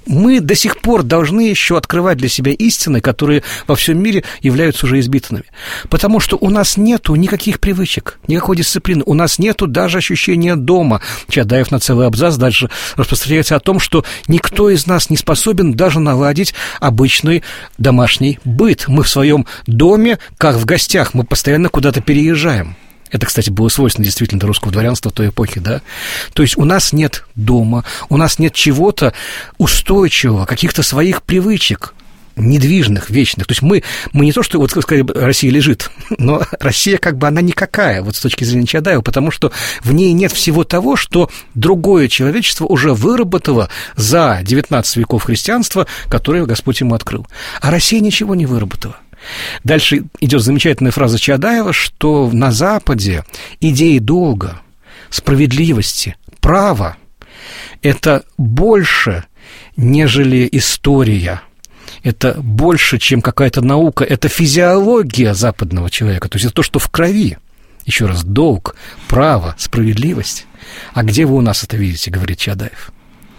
мы до сих пор должны еще открывать для себя истины, которые во всем мире являются уже избитыми. Потому что у нас нету никаких привычек, никакой дисциплины, у нас нету даже ощущения дома. Чадаев на целый абзац дальше распространяется о том, что никто из нас не способен даже наладить обычный домашний быт. Мы в своем доме, как в гостях, мы постоянно куда-то переезжаем. Это, кстати, было свойственно действительно для русского дворянства той эпохи, да? То есть у нас нет дома, у нас нет чего-то устойчивого, каких-то своих привычек, недвижных, вечных. То есть мы, мы не то, что, вот, сказали, Россия лежит, но Россия как бы она никакая, вот с точки зрения Чадаева, потому что в ней нет всего того, что другое человечество уже выработало за девятнадцать веков христианства, которое Господь ему открыл. А Россия ничего не выработала. Дальше идет замечательная фраза Чадаева, что на Западе идеи долга, справедливости, права – это больше, нежели история. Это больше, чем какая-то наука. Это физиология западного человека. То есть это то, что в крови. Еще раз, долг, право, справедливость. А где вы у нас это видите, говорит Чадаев.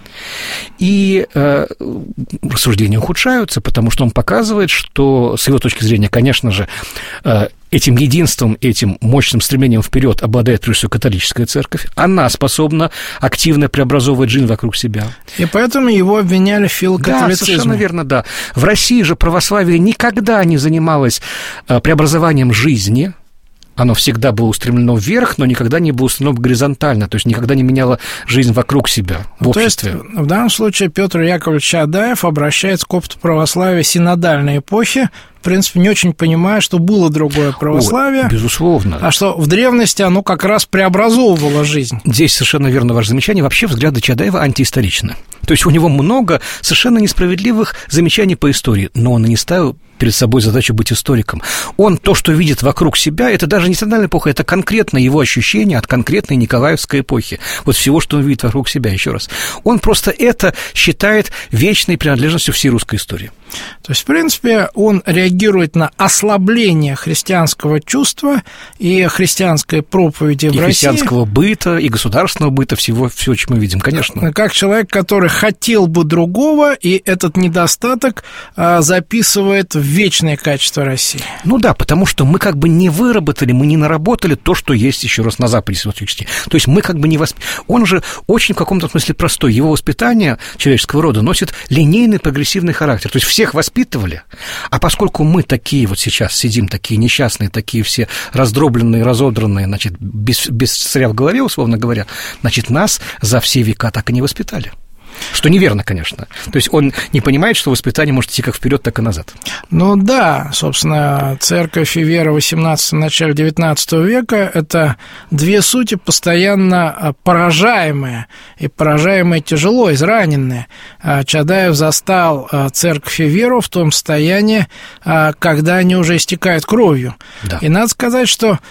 И э, рассуждения ухудшаются, потому что он показывает, что, с его точки зрения, конечно же, э, этим единством, этим мощным стремлением вперед обладает, прежде всего, католическая церковь. Она способна активно преобразовывать жизнь вокруг себя. И поэтому его обвиняли в филокатолицизме. Да, совершенно верно, да. В России же православие никогда не занималось э, преобразованием жизни. Оно всегда было устремлено вверх, но никогда не было устремлено горизонтально, то есть никогда не меняло жизнь вокруг себя, в ну, обществе. То есть, в данном случае Петр Яковлевич Чадаев обращается к опыту православия синодальной эпохи, в принципе, не очень понимая, что было другое православие. О, безусловно. А что в древности оно как раз преобразовывало жизнь. Здесь совершенно верно ваше замечание. Вообще взгляды Чадаева антиисторичны. То есть у него много совершенно несправедливых замечаний по истории, но он и не ставил перед собой задачу быть историком. Он то, что видит вокруг себя, это даже не синодальная эпоха, это конкретно его ощущение от конкретной Николаевской эпохи. Вот всего, что он видит вокруг себя, еще раз. Он просто это считает вечной принадлежностью всей русской истории. То есть, в принципе, он реагирует на ослабление христианского чувства и христианской проповеди и в России. И христианского быта, и государственного быта, всего, всего, что мы видим, конечно. Как человек, который хотел бы другого, и этот недостаток а, записывает в вечное качество России. Ну да, потому что мы как бы не выработали, мы не наработали то, что есть еще раз на Западе. То есть мы как бы не восп... Он же очень в каком-то смысле простой. Его воспитание человеческого рода носит линейный прогрессивный характер. То есть всех воспитывали, а поскольку мы такие вот сейчас сидим, такие несчастные, такие все раздробленные, разодранные, значит, без, без царя в голове, условно говоря, значит, нас за все века так и не воспитали. Что неверно, конечно. То есть он не понимает, что воспитание может идти как вперед, так и назад. Ну да, собственно, церковь и вера восемнадцатого, начале девятнадцатого века – это две сути постоянно поражаемые, и поражаемые тяжело, израненные. Чадаев застал церковь и веру в том состоянии, когда они уже истекают кровью. Да. И надо сказать, что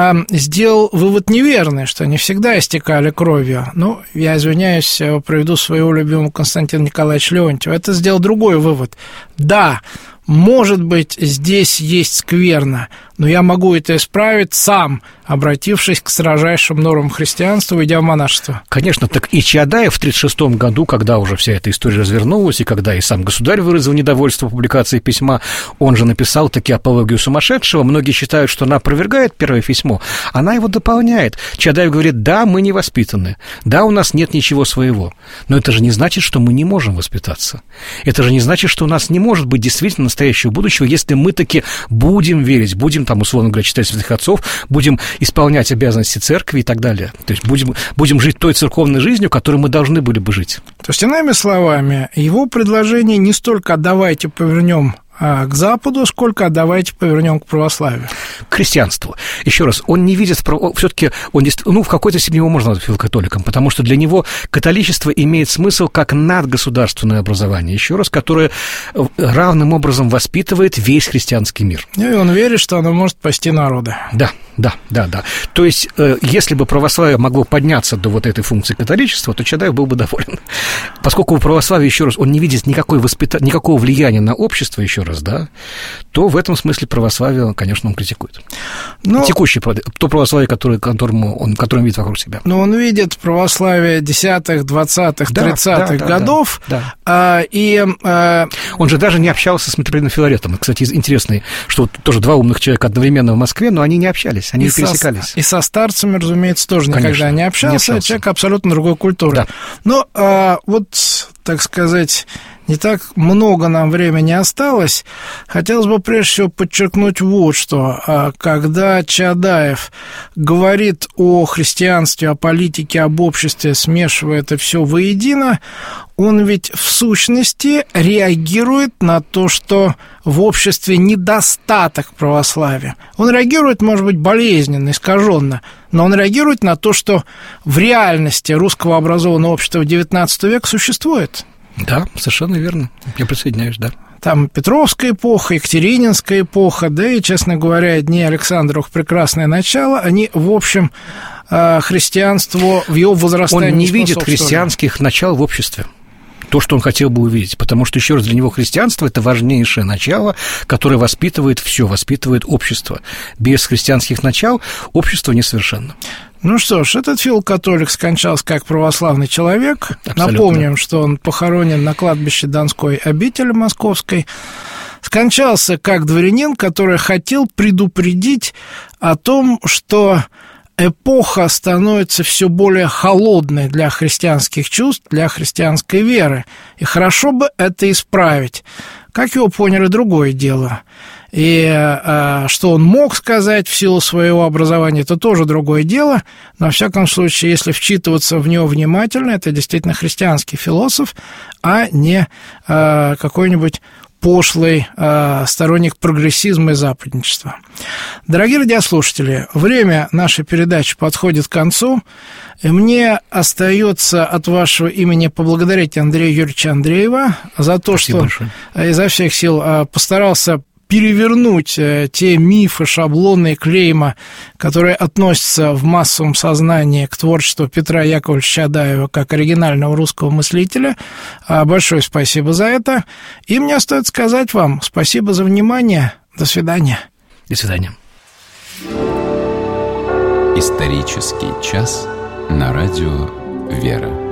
сделал вывод неверный, что не всегда истекали кровью. Ну, я извиняюсь, приведу своего любимого Константина Николаевича Леонтьева. Это сделал другой вывод. Да, может быть, здесь есть скверно, но я могу это исправить сам, обратившись к строжайшим нормам христианства, идя в монашество. Конечно, так и Чадаев в тридцать шестом году, когда уже вся эта история развернулась, и когда и сам государь выразил недовольство публикацией письма, он же написал таки апологию сумасшедшего. Многие считают, что она опровергает первое письмо, она его дополняет. Чадаев говорит: да, мы не воспитаны, да, у нас нет ничего своего, но это же не значит, что мы не можем воспитаться. Это же не значит, что у нас не может быть действительно настоящего будущего, если мы таки будем верить, будем там, условно говоря, читать святых отцов, будем исполнять обязанности церкви и так далее. То есть будем, будем жить той церковной жизнью, которой мы должны были бы жить. То есть, иными словами, его предложение не столько «давайте повернем к Западу, сколько давайте повернем к православию. К христианству. Еще раз, он не видит, все-таки он, ну, в какой-то степени его можно назвать католиком, потому что для него католичество имеет смысл как надгосударственное образование, еще раз, которое равным образом воспитывает весь христианский мир. И он верит, что оно может спасти народа. Да. Да, да, да. То есть, э, если бы православие могло подняться до вот этой функции католичества, то Чадаев был бы доволен. Поскольку у православия, еще раз, он не видит никакой воспита... никакого влияния на общество, еще раз, да, то в этом смысле православие, конечно, он критикует. Но... Текущее, то православие, которое, которому он, которое он видит вокруг себя. Но он видит православие десятых, двадцатых, тридцатых да, да, годов, да, да. А, и... А... Он же даже не общался с митрополитом Филаретом. Кстати, интересно, что тоже два умных человека одновременно в Москве, но они не общались, они и не пересекались. Со, и со старцами, разумеется, тоже Конечно, никогда не общался, не общался. Человек абсолютно другой культуры. Да. Но а, вот, так сказать, не так много нам времени осталось. Хотелось бы прежде всего подчеркнуть вот что. Когда Чадаев говорит о христианстве, о политике, об обществе, смешивая это все воедино, он ведь в сущности реагирует на то, что в обществе недостаток православия. Он реагирует, может быть, болезненно, искаженно, но он реагирует на то, что в реальности русского образованного общества в девятнадцатом веке существует. Да, совершенно верно. Я присоединяюсь, да. Там Петровская эпоха, Екатерининская эпоха, да и, честно говоря, дни Александровых прекрасное начало, они, в общем, христианство в его возрастании Он не видит христианских начал в обществе. То, что он хотел бы увидеть, потому что, еще раз, для него христианство – это важнейшее начало, которое воспитывает все, воспитывает общество. Без христианских начал общество несовершенно. Ну что ж, этот филокатолик скончался как православный человек. Абсолютно. Напомним, что он похоронен на кладбище Донской обители Московской. Скончался как дворянин, который хотел предупредить о том, что эпоха становится все более холодной для христианских чувств, для христианской веры. И хорошо бы это исправить. Как его поняли, другое дело. И а, что он мог сказать в силу своего образования, это тоже другое дело. Но, во всяком случае, если вчитываться в него внимательно, это действительно христианский философ, а не а, какой-нибудь пошлый э, сторонник прогрессизма и западничества. Дорогие радиослушатели, время нашей передачи подходит к концу, и мне остается от вашего имени поблагодарить Андрея Юрьевича Андреева за то, Спасибо что большое. Изо всех сил э, постарался перевернуть э, те мифы, шаблоны и клейма, которые относятся в массовом сознании к творчеству Петра Яковлевича Чадаева как оригинального русского мыслителя. Э, большое спасибо за это. И мне остается сказать вам спасибо за внимание. До свидания. До свидания. Исторический час на радио «Вера».